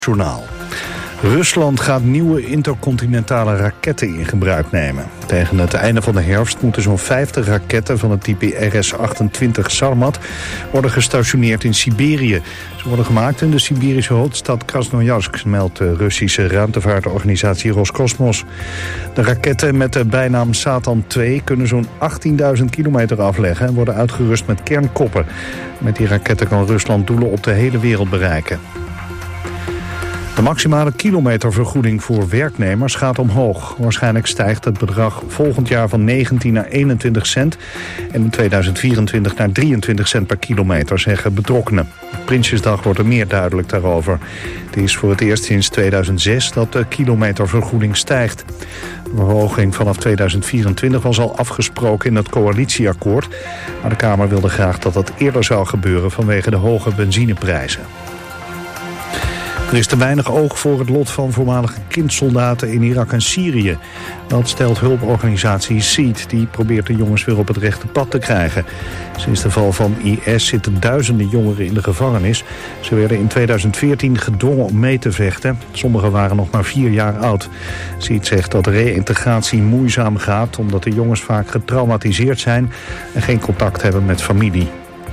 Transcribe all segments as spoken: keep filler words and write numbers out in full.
Journaal. Rusland gaat nieuwe intercontinentale raketten in gebruik nemen. Tegen het einde van de herfst moeten zo'n vijftig raketten van het type R S achtentwintig Sarmat worden gestationeerd in Siberië. Ze worden gemaakt in de Siberische hoofdstad Krasnojarsk, meldt de Russische ruimtevaartorganisatie Roscosmos. De raketten met de bijnaam Satan twee kunnen zo'n achttienduizend kilometer afleggen en worden uitgerust met kernkoppen. Met die raketten kan Rusland doelen op de hele wereld bereiken. De maximale kilometervergoeding voor werknemers gaat omhoog. Waarschijnlijk stijgt het bedrag volgend jaar van negentien naar eenentwintig cent... en in tweeduizend vierentwintig naar drieëntwintig cent per kilometer, zeggen betrokkenen. Op Prinsjesdag wordt er meer duidelijk daarover. Het is voor het eerst sinds tweeduizend zes dat de kilometervergoeding stijgt. De verhoging vanaf tweeduizend vierentwintig was al afgesproken in het coalitieakkoord. Maar de Kamer wilde graag dat dat eerder zou gebeuren vanwege de hoge benzineprijzen. Er is te weinig oog voor het lot van voormalige kindsoldaten in Irak en Syrië. Dat stelt hulporganisatie Seed, die probeert de jongens weer op het rechte pad te krijgen. Sinds de val van I S zitten duizenden jongeren in de gevangenis. Ze werden in tweeduizend veertien gedwongen om mee te vechten. Sommigen waren nog maar vier jaar oud. Seed zegt dat reïntegratie moeizaam gaat, omdat de jongens vaak getraumatiseerd zijn en geen contact hebben met familie.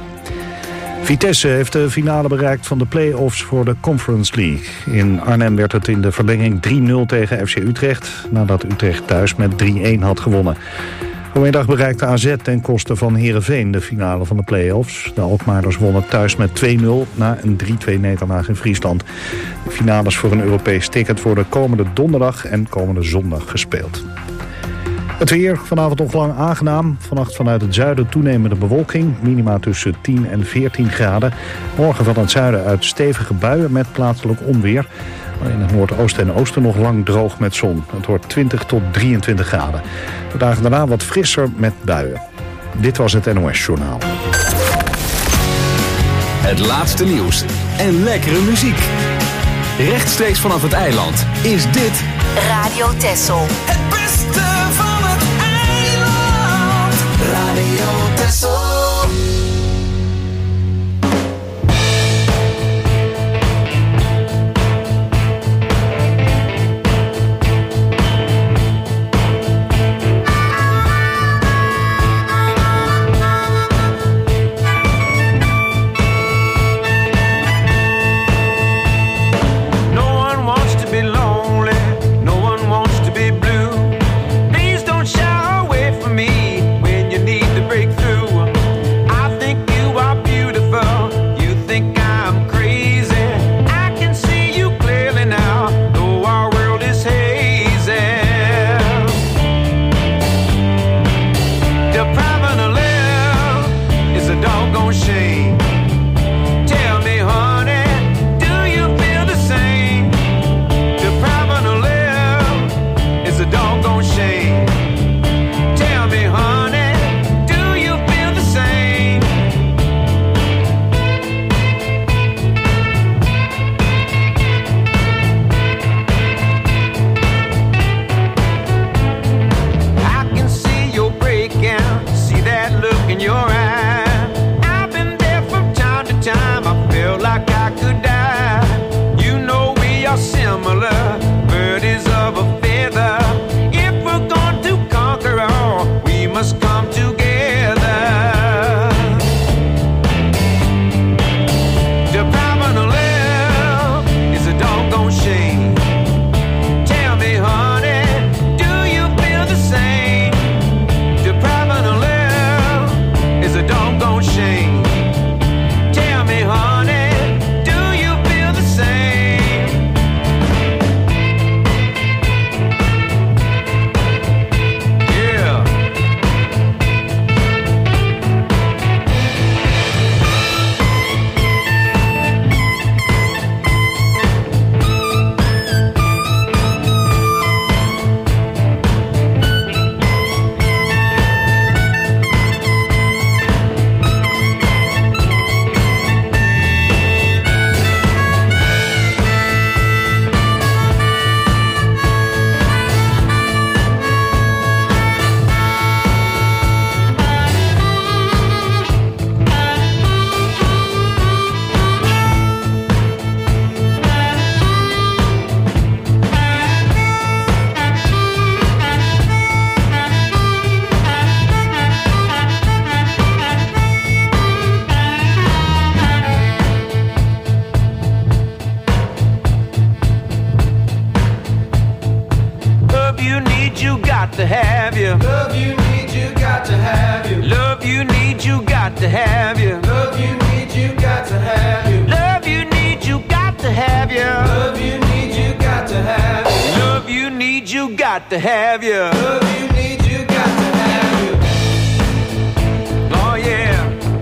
Vitesse heeft de finale bereikt van de play-offs voor de Conference League. In Arnhem werd het in de verlenging drie nul tegen F C Utrecht, nadat Utrecht thuis met drie-een had gewonnen. Vanmiddag bereikte A Z ten koste van Heerenveen de finale van de play-offs. De Alkmaarders wonnen thuis met twee nul na een drie-twee nederlaag in Friesland. De finales voor een Europees ticket worden komende donderdag en komende zondag gespeeld. Het weer, vanavond nog lang aangenaam. Vannacht vanuit het zuiden toenemende bewolking. Minima tussen tien en veertien graden. Morgen van het zuiden uit stevige buien met plaatselijk onweer. Maar in het noordoosten en oosten nog lang droog met zon. Het wordt twintig tot drieëntwintig graden. De dagen daarna wat frisser met buien. Dit was het N O S Journaal. Het laatste nieuws en lekkere muziek. Rechtstreeks vanaf het eiland is dit Radio Texel. Het beste van het eiland. Radio Texel. got to have you. Love you need you got to have you. Love you need you got to have you. Love you need you got to have you. Love you need you got to have you. Love you need you got to have you. Love you need you got to have you. Love you need you got to have you. Oh yeah.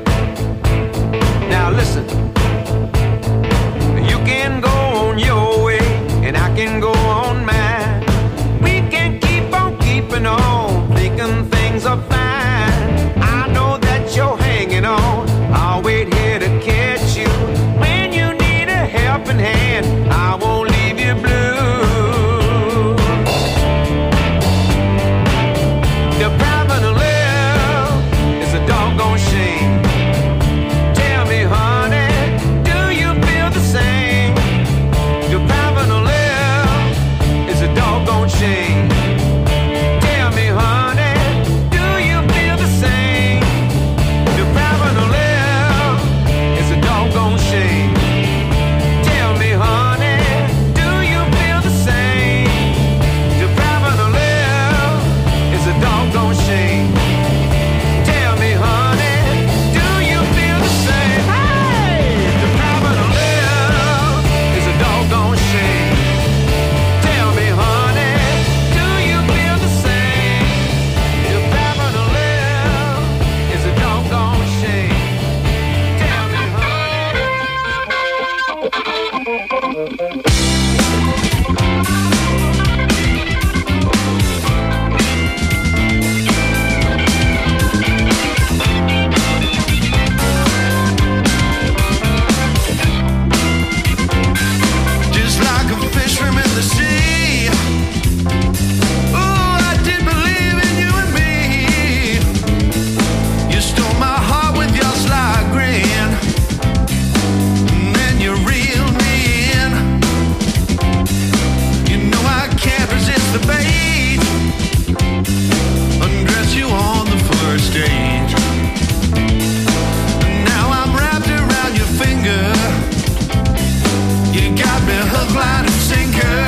Now listen. You can go on your way and I can go on mine. We can keep on keeping on, thinking things are fine. I know that you're hanging on. I'll wait here to catch you. When you need a helping hand, I won't leave you blue. Depriving to live is a doggone shame. Tell me, honey, do you feel the same? Depriving to live is a doggone shame. Tell me, honey, do you feel the same? Depriving to live is a doggone shame. Tell me, honey, do you feel the same? Depriving to live is a doggone shame. Tell me, honey, do you feel the same? Hey! Depriving to live is a doggone shame. Tell me, honey, do you feel the same? Depriving to live is a doggone shame. Tell me, Just like a fish from in the sea. Ooh, I did believe in you and me. You stole my heart with your sly grin, and then you reeled me in. You know I can't resist the bait. Undress you on the first stage. And now I'm wrapped around your finger. You got me hook, line, and sinker.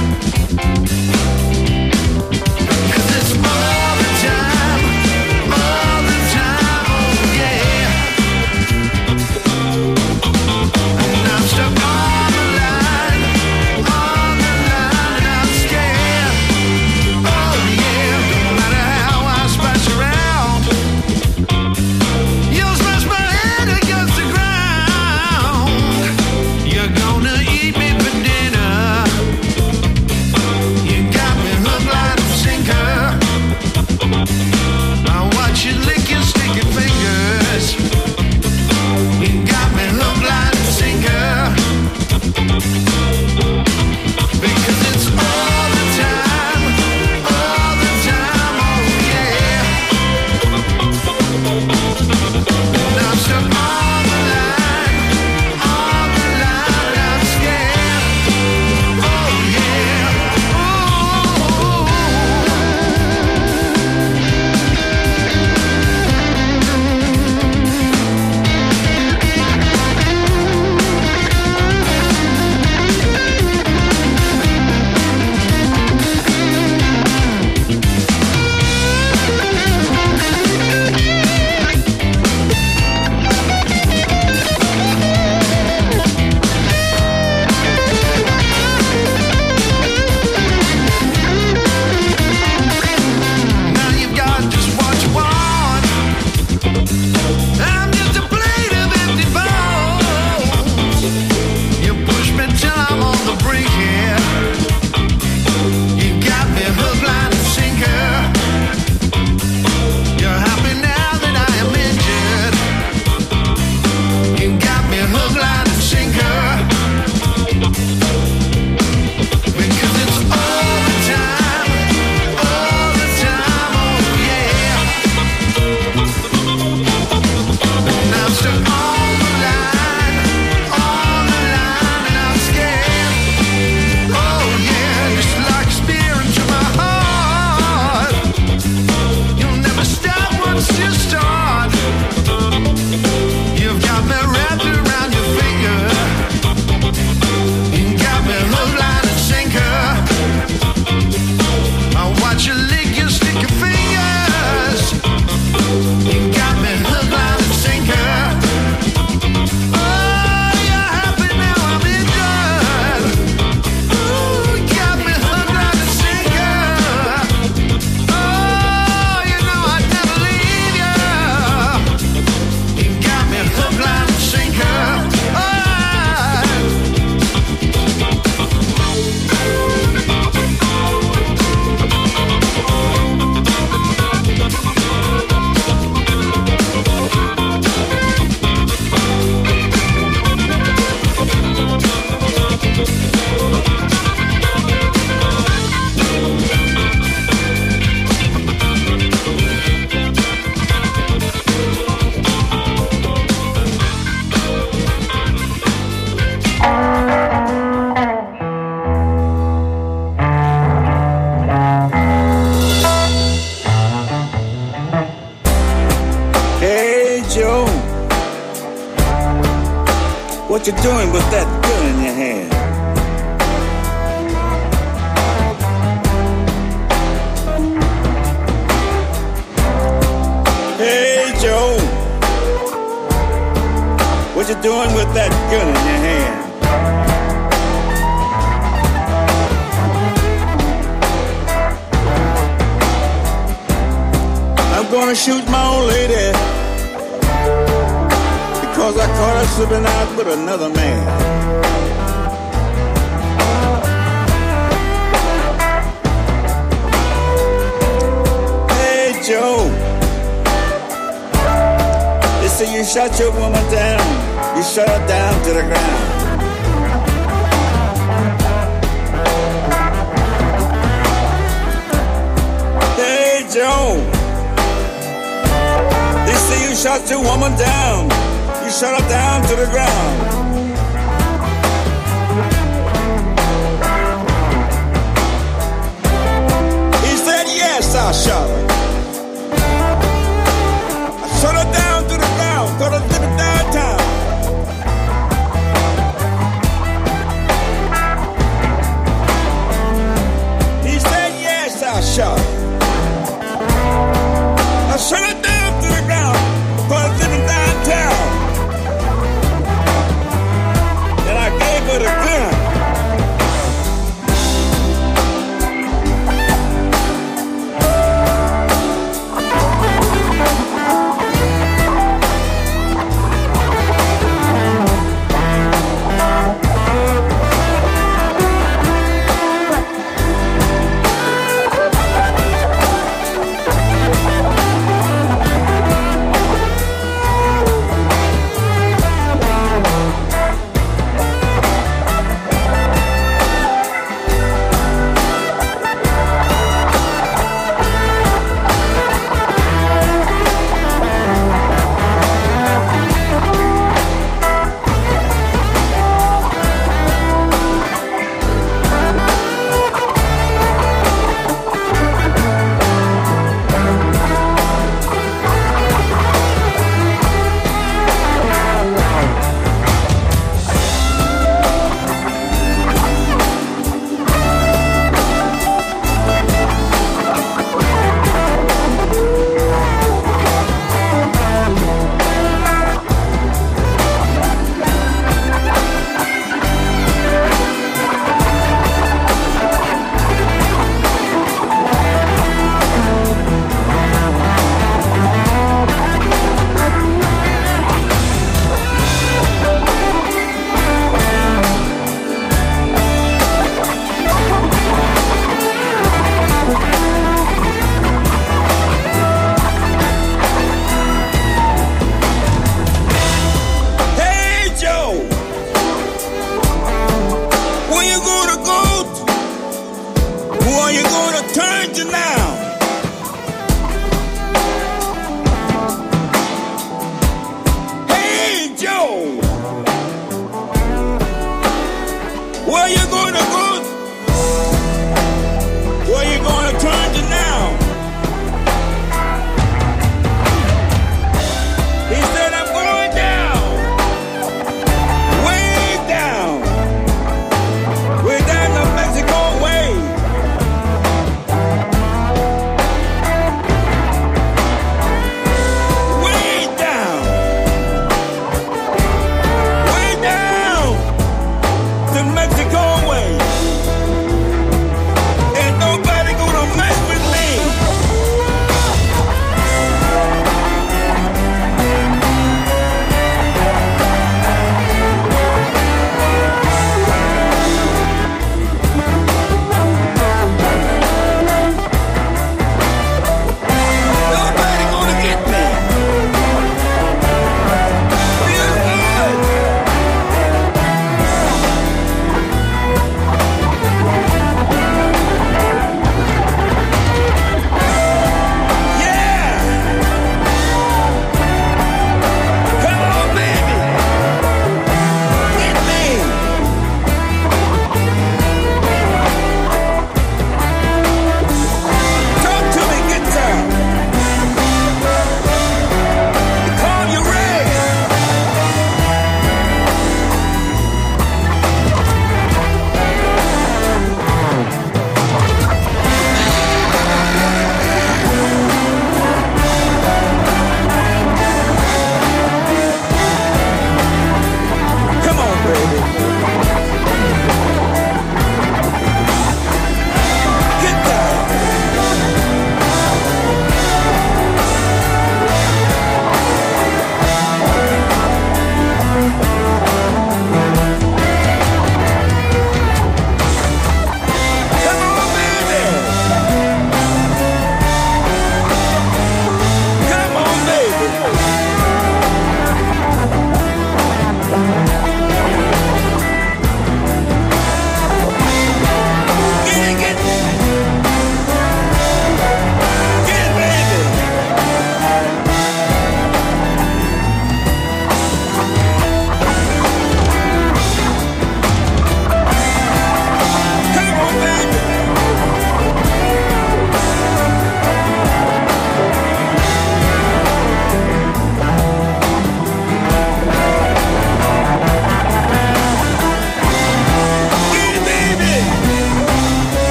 'Cause it's all the time, all the time, oh yeah. And I'm stuck on the line, on the line, and I'm scared. Oh yeah, no matter how I splash around, you'll smash my head against the ground. You're gonna eat me for dinner. You got What you doing with that gun in your hand? Hey, Joe. What you doing with that gun in your hand? I'm gonna shoot my old lady because I caught her slipping out with another man. Hey, Joe. They say you shot your woman down. You shot her down to the ground. Hey, Joe. They say you shot your woman down. You shot her down to the ground. He said, yes, I shot her. I shot her down to the ground. Thought I was living downtown. He said, yes, I shot her. I shut it down to the ground, but I was living downtown.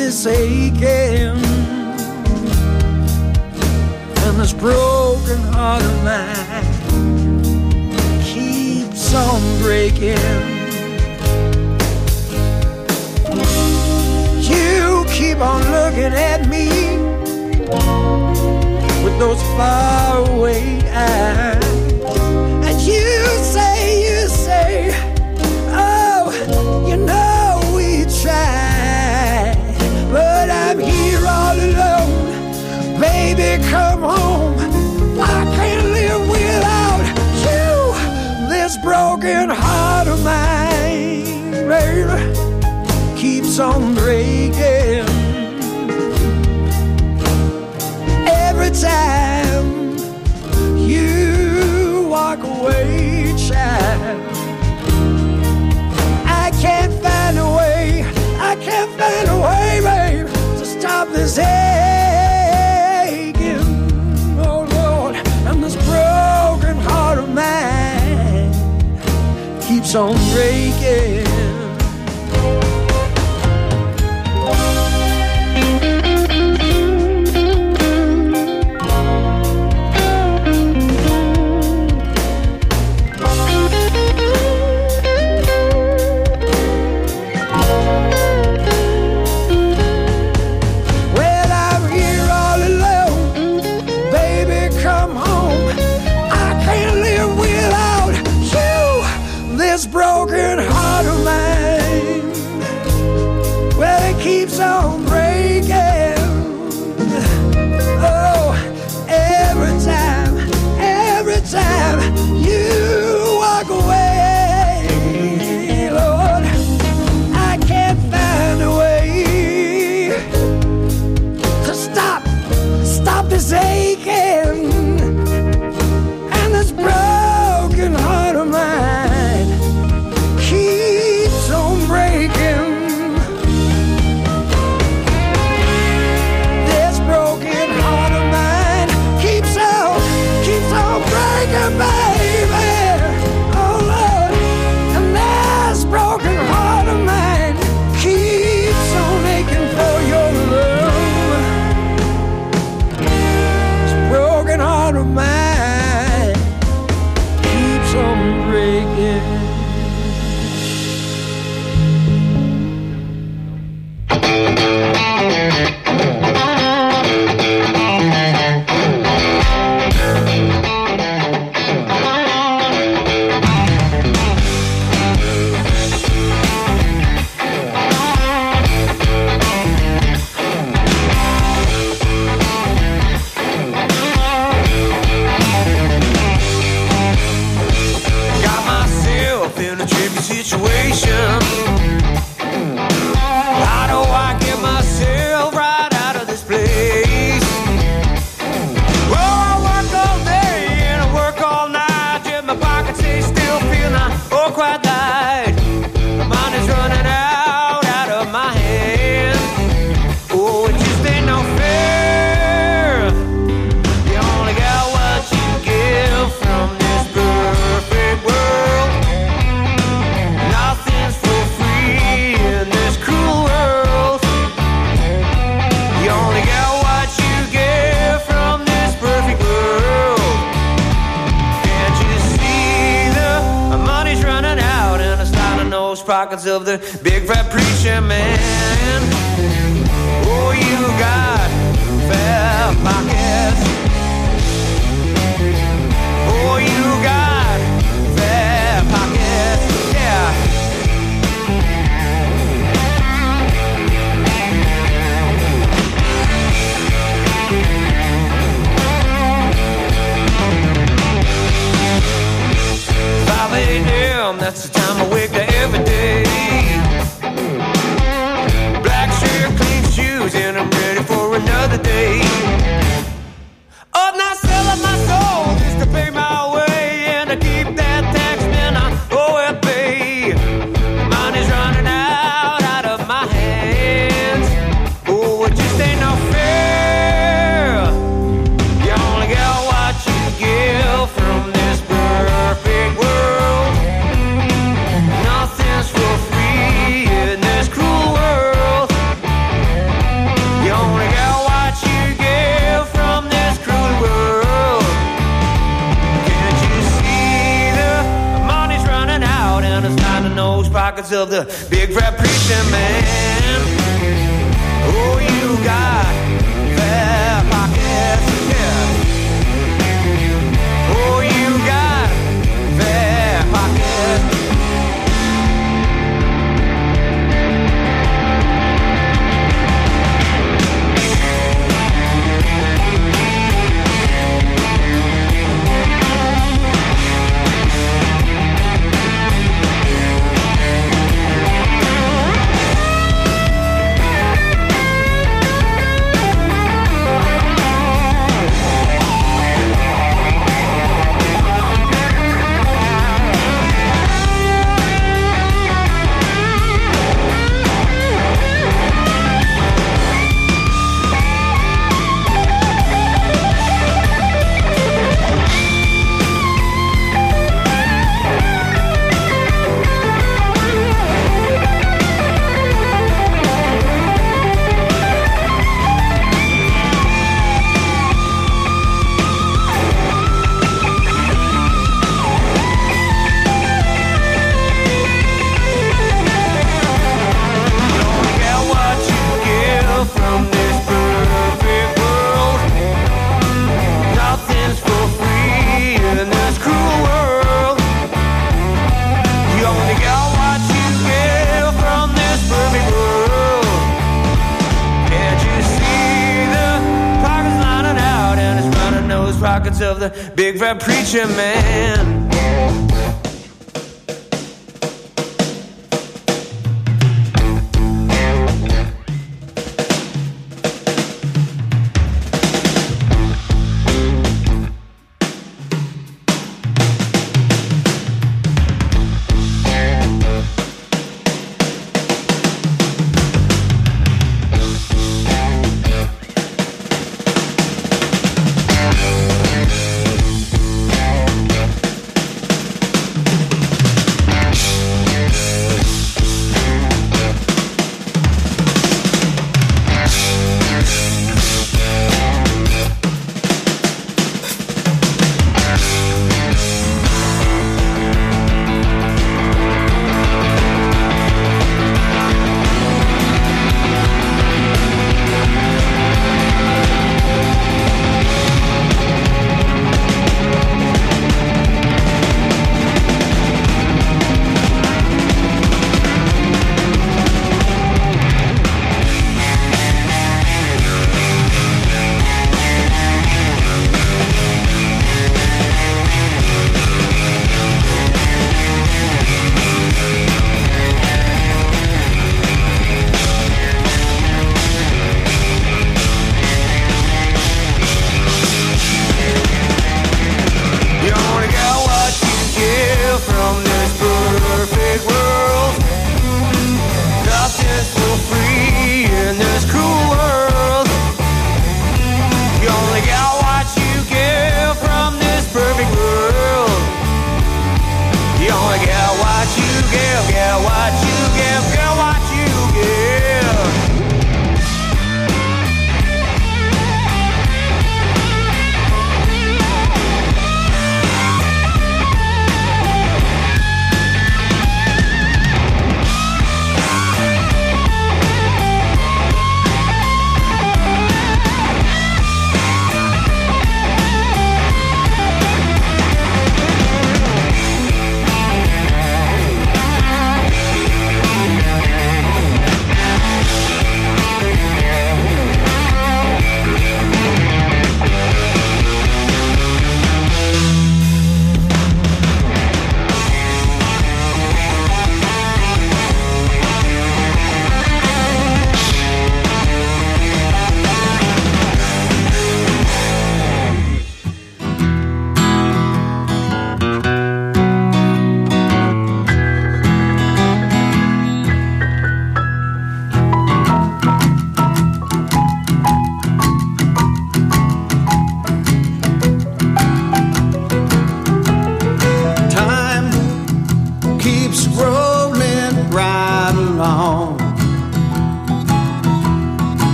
this aching and this broken heart of mine keeps on breaking. You keep on looking at me with those faraway eyes, and you say, you say, oh, you know we tried, but I'm here all alone. Baby, come home. I can't live without you. This broken heart of mine, baby, keeps on breaking. Every time you walk away, child, I can't find a way, I can't find a way, babe, to stop this aching, oh Lord, and this broken heart of mine keeps on breaking. Broken heart of mine, well, it keeps on breaking. Oh, every time, every time you walk away, Lord, I can't find a way to stop, stop this aching and this broken heart of mine. Baby, oh Lord, and this broken heart of mine keeps on aching for your love. This broken heart of mine keeps on breaking. Situation. How do I get myself right out of this place? Well, I work all day and I work all night, yet my pockets they still feel not oh quite light. My mind is running out, out of my hand. Oh, it just ain't no fair. You only got what you give from this perfect world. Nothing's for free in this cruel world. You only get what you get from this perfect world. Can't you see the money's running out and it's lining those pockets of the big fat preacher man? Oh, you got fat pockets. Oh, you got fat pockets. Yeah. five a.m., that's the time I wake up every day. Black shirt, clean shoes, and I'm ready for another day. I'm not selling my soul just to pay my way and to keep that tax man I owe it pay. Money's running out, out of my hands. Oh, it just ain't no fair. You only get what you give from this perfect world. Nothing's for around and find the nose pockets of the big fat preacher man. Oh, you got fat pockets, yeah. Oh, you got fat pockets. Of the big fat preacher man.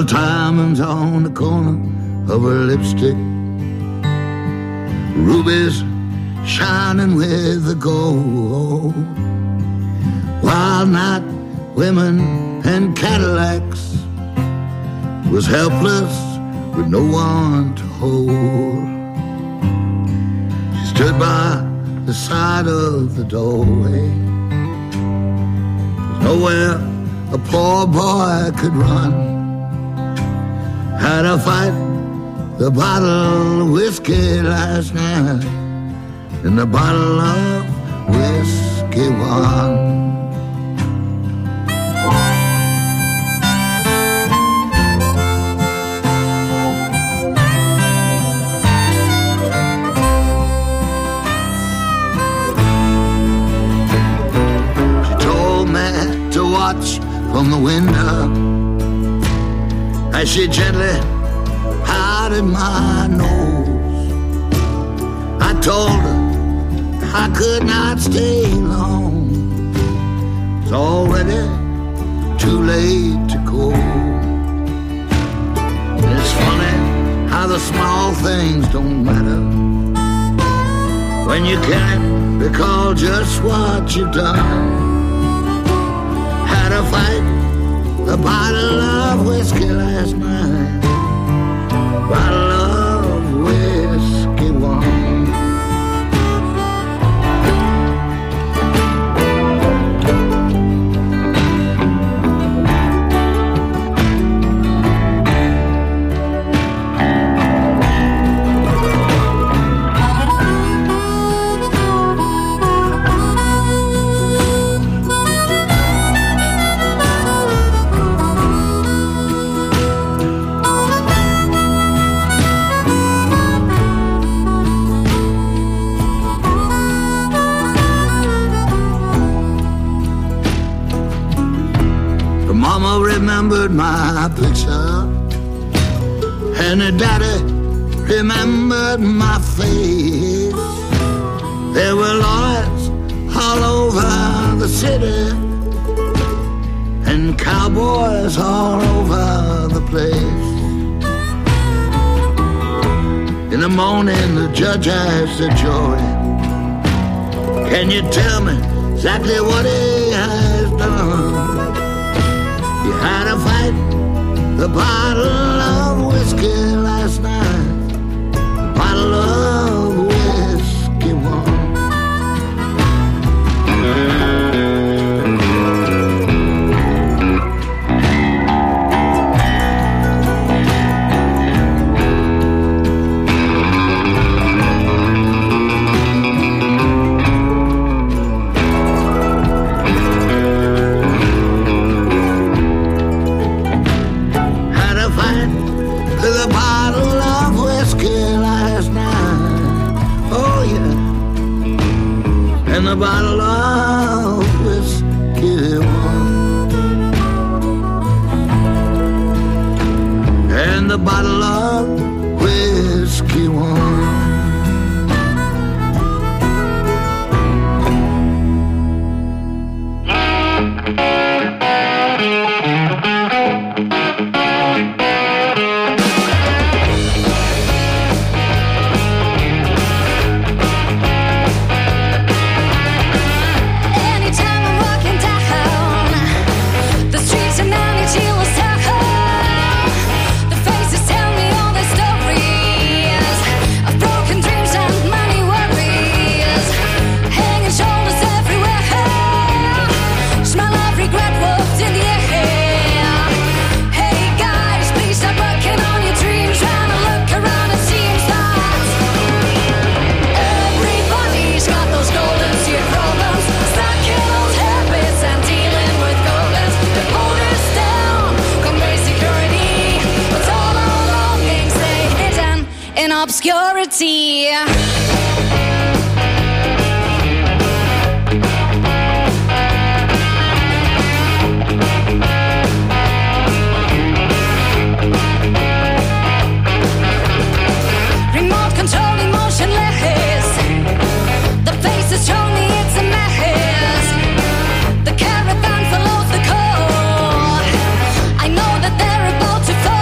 Little diamonds on the corner of her lipstick, rubies shining with the gold. Wild night women and Cadillacs, was helpless with no one to hold. She stood by the side of the doorway. There's nowhere a poor boy could run. Had to fight the bottle of whiskey last night, and the bottle of whiskey won. From the window, as she gently powdered my nose, I told her I could not stay long. It's already too late to go. And it's funny how the small things don't matter when you can't recall just what you've done. To fight a bottle of whiskey last night, bottle of whiskey won. Remembered my picture, and her daddy remembered my face. There were lawyers all over the city, and cowboys all over the place. In the morning the judge asked the jury, can you tell me exactly what he has done? Had to fight the bottle of whiskey last night, the bottle of whiskey won. And the bottle of whiskey won. And the bottle of whiskey won. Obscurity. Remote control emotionless. The faces show me it's a mess. The caravan follows the call. I know that they're about to fall.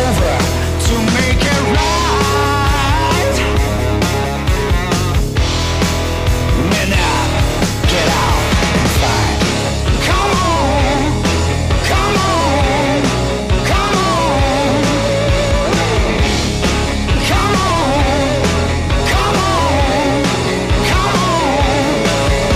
over to make it right. And now, get out and fight. Come on, come on, come on. Come on, come on, come on.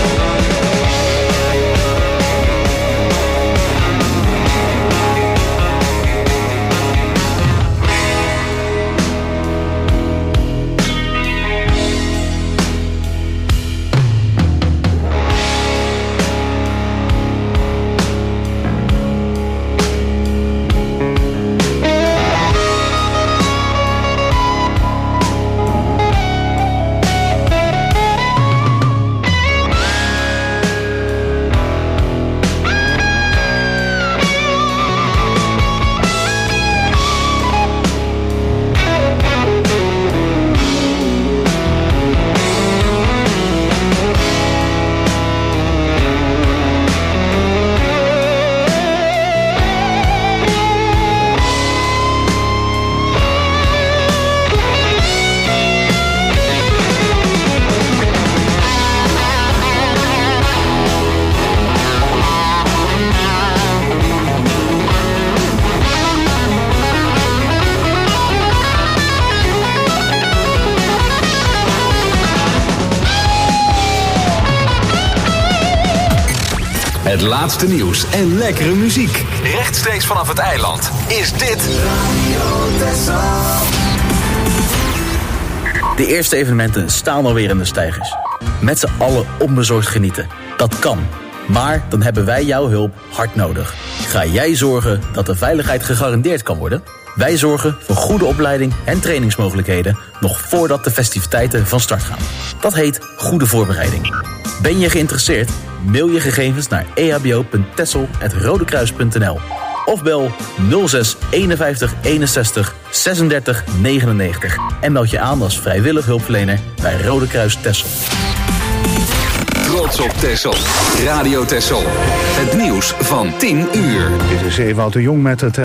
Het laatste nieuws en lekkere muziek. Rechtstreeks vanaf het eiland is dit De eerste evenementen staan alweer in de steigers. Met z'n allen onbezorgd genieten. Dat kan. Maar dan hebben wij jouw hulp hard nodig. Ga jij zorgen dat de veiligheid gegarandeerd kan worden? Wij zorgen voor goede opleiding en trainingsmogelijkheden nog voordat de festiviteiten van start gaan. Dat heet goede voorbereiding. Ben je geïnteresseerd? Mail je gegevens naar e h b o punt texel apenstaartje rodekruis punt n l of bel nul zes eenenvijftig eenenzestig zesendertig negenennegentig en meld je aan als vrijwillig hulpverlener bij Rode Kruis Texel. Trots op Texel. Radio Texel. Het nieuws van tien uur. Dit is Ewout de Jong met het